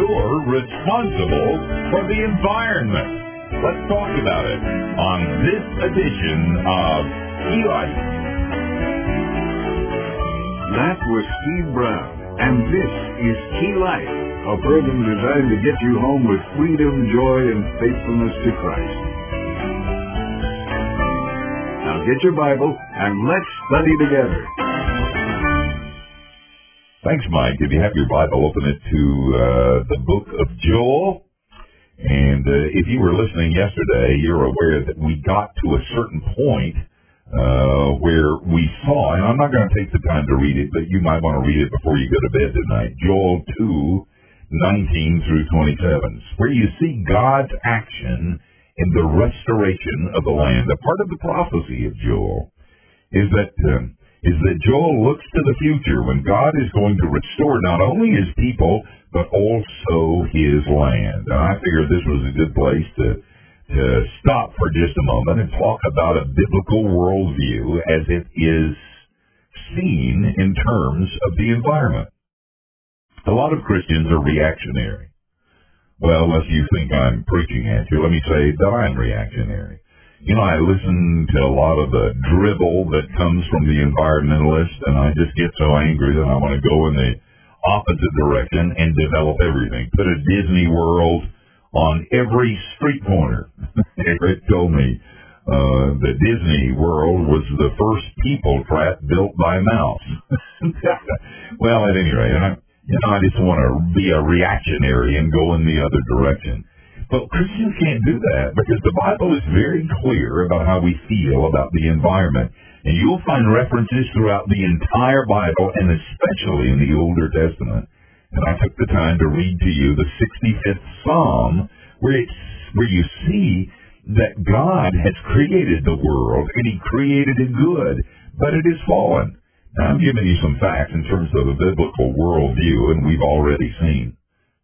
you're responsible for the environment. Let's talk about it on this edition of Key Life. That was Steve Brown, and this is Key Life, a program designed to get you home with freedom, joy, and faithfulness to Christ. Now get your Bible and let's study together. Thanks, Mike. If you have your Bible, open it to the book of Joel. And if you were listening yesterday, you're aware that we got to a certain point where we saw, and I'm not going to take the time to read it, but you might want to read it before you go to bed tonight, Joel 2:19 through 27, where you see God's action in the restoration of the land. A part of the prophecy of Joel is that Joel looks to the future when God is going to restore not only his people, but also his land. And I figured this was a good place to stop for just a moment and talk about a biblical worldview as it is seen in terms of the environment. A lot of Christians are reactionary. Well, unless you think I'm preaching at you, let me say that I'm reactionary. You know, I listen to a lot of the drivel that comes from the environmentalists, and I just get so angry that I want to go in the opposite direction and develop everything. Put a Disney World on every street corner. Eric told me that Disney World was the first people trap built by a mouse. Well, at any rate, I just want to be a reactionary and go in the other direction. But Christians can't do that because the Bible is very clear about how we feel about the environment. And you'll find references throughout the entire Bible, and especially in the Older Testament. And I took the time to read to you the 65th Psalm, where you see that God has created the world, and he created it good, but it is fallen. Now, I'm giving you some facts in terms of a biblical worldview, and we've already seen.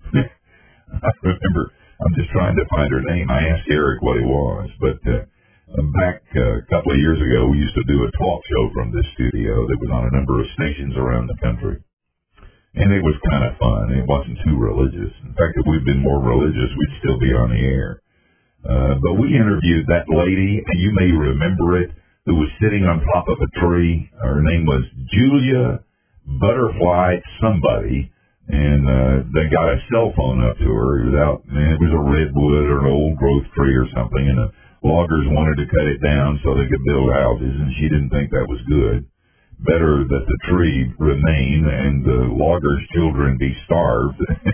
I remember, I'm just trying to find her name. I asked Eric what it was, but back a couple of years ago, we used to do a talk show from this studio that was on a number of stations around the country. And it was kind of fun. It wasn't too religious. In fact, if we'd been more religious, we'd still be on the air. But we interviewed that lady, and you may remember it, who was sitting on top of a tree. Her name was Julia Butterfly somebody. And they got a cell phone up to her. It was a redwood or an old growth tree or something, and the loggers wanted to cut it down so they could build houses, and she didn't think that was good. Better that the tree remain and the loggers' children be starved.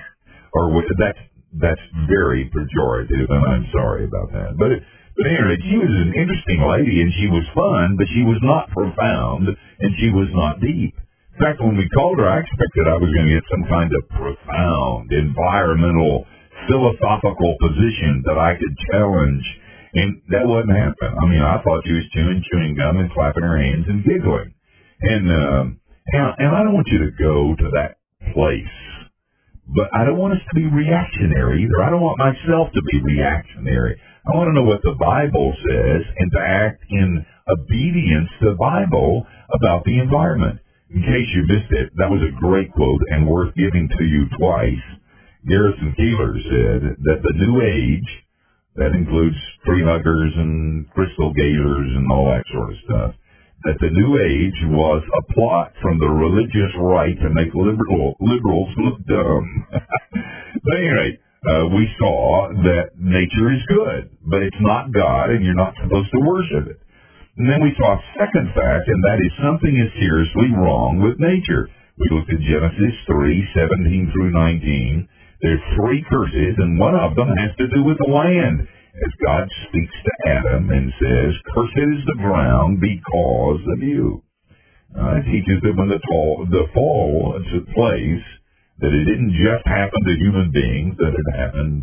Or that's very pejorative, and I'm sorry about that. But anyway, she was an interesting lady, and she was fun, but she was not profound, and she was not deep. In fact, when we called her, I expected I was going to get some kind of profound, environmental, philosophical position that I could challenge, and that wouldn't happen. I mean, I thought she was chewing gum and clapping her hands and giggling. And I don't want you to go to that place, but I don't want us to be reactionary either. I don't want myself to be reactionary. I want to know what the Bible says and to act in obedience to the Bible about the environment. In case you missed it, that was a great quote and worth giving to you twice. Garrison Keillor said that the New Age, that includes tree huggers and crystal gazers and all that sort of stuff, that the New Age was a plot from the religious right to make liberals look dumb. But anyway, we saw that nature is good, but it's not God, and you're not supposed to worship it. And then we saw a second fact, and that is something is seriously wrong with nature. We looked at Genesis 3:17 through 19. There's three curses, and one of them has to do with the land. As God speaks to Adam and says, "Cursed is the ground because of you." It teaches that when the fall took place, that it didn't just happen to human beings, that it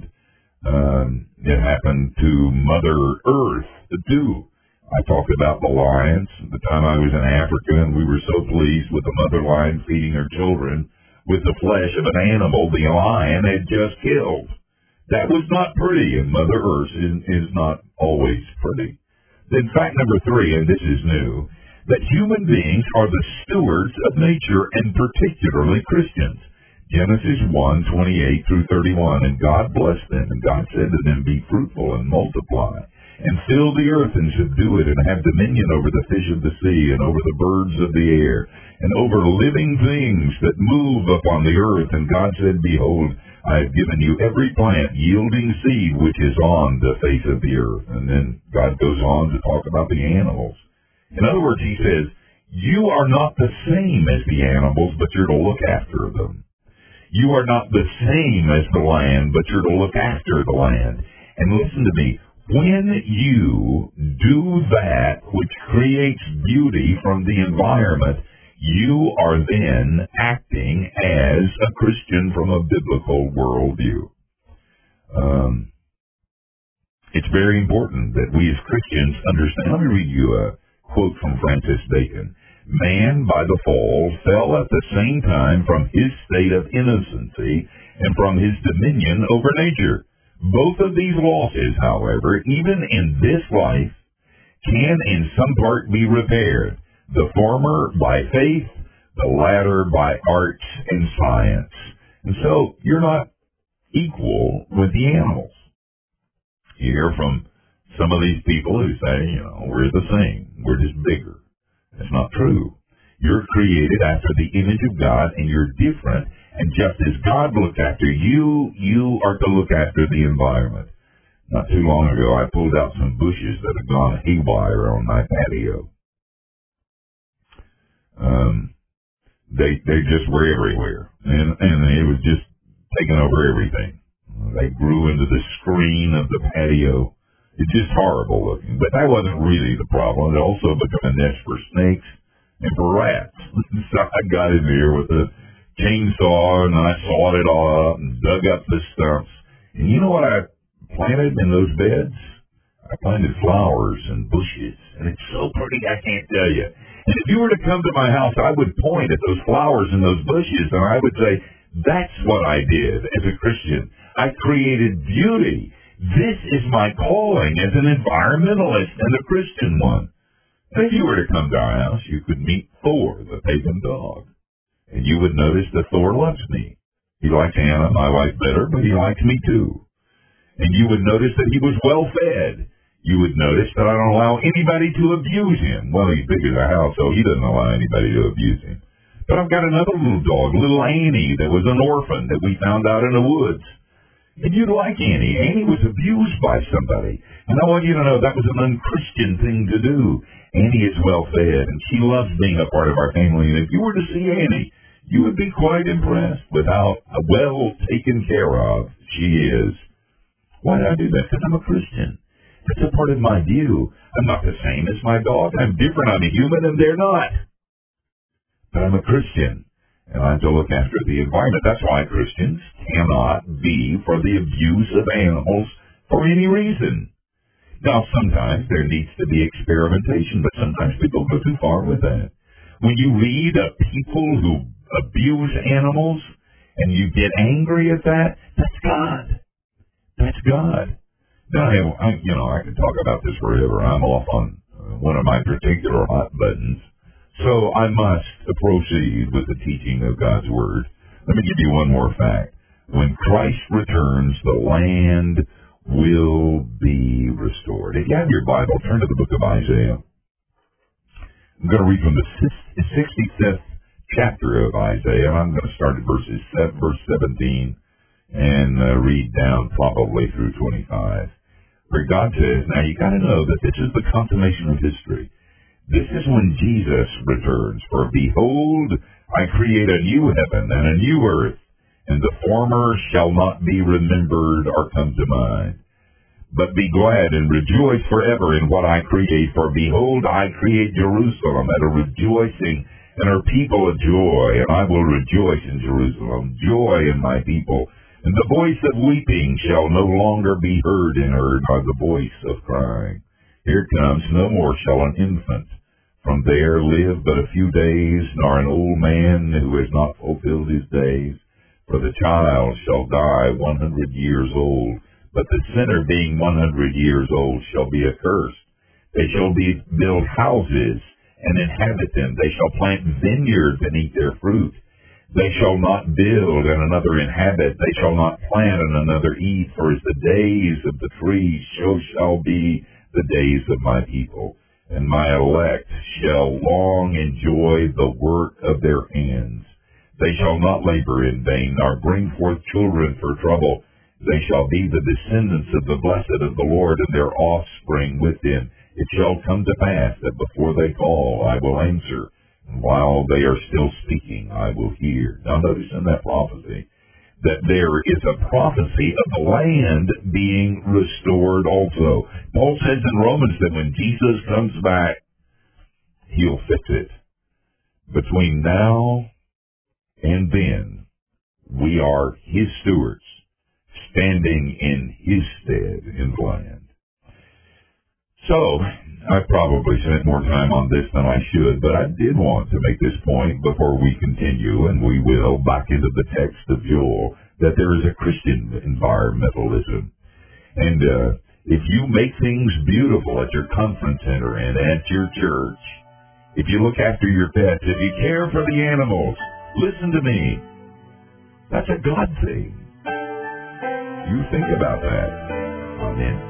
happened to Mother Earth too. I talked about the lions the time I was in Africa, and we were so pleased with the mother lion feeding her children with the flesh of an animal the lion had just killed. That was not pretty, and Mother Earth is not always pretty. Then fact number 3, and this is new, that human beings are the stewards of nature, and particularly Christians. Genesis 1:28 through 31, and God blessed them, and God said to them, be fruitful and multiply, and fill the earth and subdue it, and have dominion over the fish of the sea, and over the birds of the air, and over living things that move upon the earth. And God said, behold, I have given you every plant yielding seed which is on the face of the earth. And then God goes on to talk about the animals. In other words, he says, you are not the same as the animals, but you're to look after them. You are not the same as the land, but you're to look after the land. And listen to me, when you do that which creates beauty from the environment, you are then acting as a Christian from a biblical worldview. It's very important that we as Christians understand. Let me read you a quote from Francis Bacon. Man, by the fall, fell at the same time from his state of innocency and from his dominion over nature. Both of these losses, however, even in this life, can in some part be repaired. The former by faith, the latter by arts and science. And so, you're not equal with the animals. You hear from some of these people who say, we're the same. We're just bigger. That's not true. You're created after the image of God, and you're different. And just as God looked after you, you are to look after the environment. Not too long ago, I pulled out some bushes that had gone haywire on my patio. They just were everywhere, and it was just taking over everything. They grew into the screen of the patio. It's just horrible looking, but that wasn't really the problem. It also became a nest for snakes and for rats. So I got in there with a chainsaw, and I sawed it all up and dug up the stumps. And you know what I planted in those beds? I planted flowers and bushes, and it's so pretty I can't tell you. And if you were to come to my house, I would point at those flowers and those bushes, and I would say, that's what I did as a Christian. I created beauty. This is my calling as an environmentalist and a Christian one. And if you were to come to our house, you could meet Thor, the pagan dog. And you would notice that Thor loves me. He likes Anna, my wife, better, but he likes me too. And you would notice that he was well fed. You would notice that I don't allow anybody to abuse him. Well, he's big as a house, so he doesn't allow anybody to abuse him. But I've got another little dog, little Annie, that was an orphan that we found out in the woods. And you'd like Annie. Annie was abused by somebody. And I want you to know that was an unchristian thing to do. Annie is well fed, and she loves being a part of our family. And if you were to see Annie, you would be quite impressed with how well taken care of she is. Why did I do that? Because I'm a Christian. That's a part of my view. I'm not the same as my dog. I'm different. I'm a human, and they're not. But I'm a Christian, and I'm to look after the environment. That's why Christians cannot be for the abuse of animals for any reason. Now, sometimes there needs to be experimentation, but sometimes people go too far with that. When you read of people who abuse animals, and you get angry at that, that's God. That's God. Now, I can talk about this forever. I'm off on one of my particular hot buttons. So I must proceed with the teaching of God's Word. Let me give you one more fact. When Christ returns, the land will be restored. If you have your Bible, turn to the book of Isaiah. I'm going to read from the 65th chapter of Isaiah. I'm going to start at verse 17 and read down probably through 25. Where God says, now you got to know that this is the consummation of history. This is when Jesus returns. For behold, I create a new heaven and a new earth, and the former shall not be remembered or come to mind. But be glad and rejoice forever in what I create. For behold, I create Jerusalem at a rejoicing, and her people a joy. And I will rejoice in Jerusalem, joy in my people. And the voice of weeping shall no longer be heard in her, nor the voice of crying. Here comes, no more shall an infant from there live but a few days, nor an old man who has not fulfilled his days. For the child shall die 100 years old, but the sinner being 100 years old shall be accursed. They shall build houses and inhabit them. They shall plant vineyards and eat their fruit. They shall not build and another inhabit. They shall not plant and another eat. For as the days of the trees, so shall be the days of my people. And my elect shall long enjoy the work of their hands. They shall not labor in vain, nor bring forth children for trouble. They shall be the descendants of the blessed of the Lord, and their offspring with them. It shall come to pass that before they call, I will answer. And while they are still speaking, I will hear. Now notice in that prophecy that there is a prophecy of the land being restored also. Paul says in Romans that when Jesus comes back, he'll fix it. Between now and then, we are his stewards, standing in his stead in the land. So, I probably spent more time on this than I should, but I did want to make this point before we continue, and we will, back into the text of Joel, that there is a Christian environmentalism. And if you make things beautiful at your conference center and at your church, if you look after your pets, if you care for the animals, listen to me, that's a God thing. You think about that. Amen.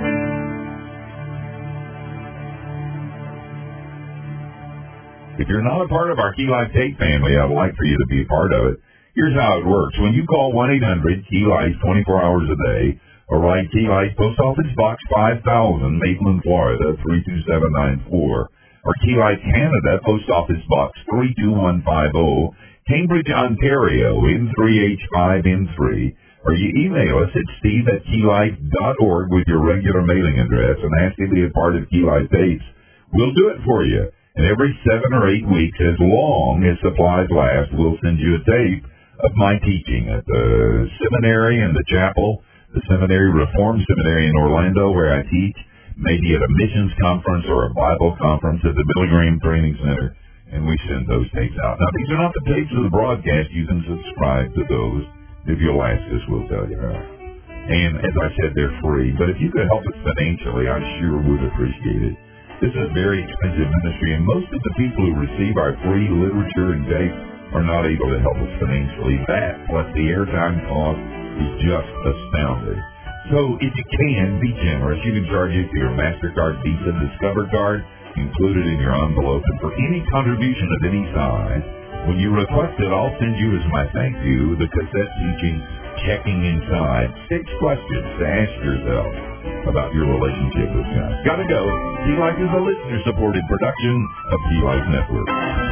If you're not a part of our Key Life Tape family, I'd like for you to be a part of it. Here's how it works. When you call 1-800-KEY-LIFE 24 hours a day, or write Key Life, Post Office Box 5000, Maitland, Florida, 32794, or Key Life Canada, Post Office Box 32150, Cambridge, Ontario, N3H5N3, or you email us at steve@keylife.org with your regular mailing address and ask to be a part of Key Life Tapes. We'll do it for you. And every 7 or 8 weeks, as long as supplies last, we'll send you a tape of my teaching at the seminary and the chapel, the Seminary, Reformed Seminary in Orlando, where I teach, maybe at a missions conference or a Bible conference at the Billy Graham Training Center, and we send those tapes out. Now, these are not the tapes of the broadcast. You can subscribe to those. If you'll ask us, we'll tell you. And as I said, they're free. But if you could help us financially, I sure would appreciate it. This is a very expensive ministry, and most of the people who receive our free literature and tapes are not able to help us financially. That, plus the airtime cost, is just astounding. So if you can, be generous. You can charge it to your MasterCard, Visa, Discover card, included in your envelope. And for any contribution of any size, when you request it, I'll send you as my thank you the cassette teaching, Checking Inside. 6 questions to ask yourself about your relationship with God. Gotta go. Key Life is a listener-supported production of Key Life Network.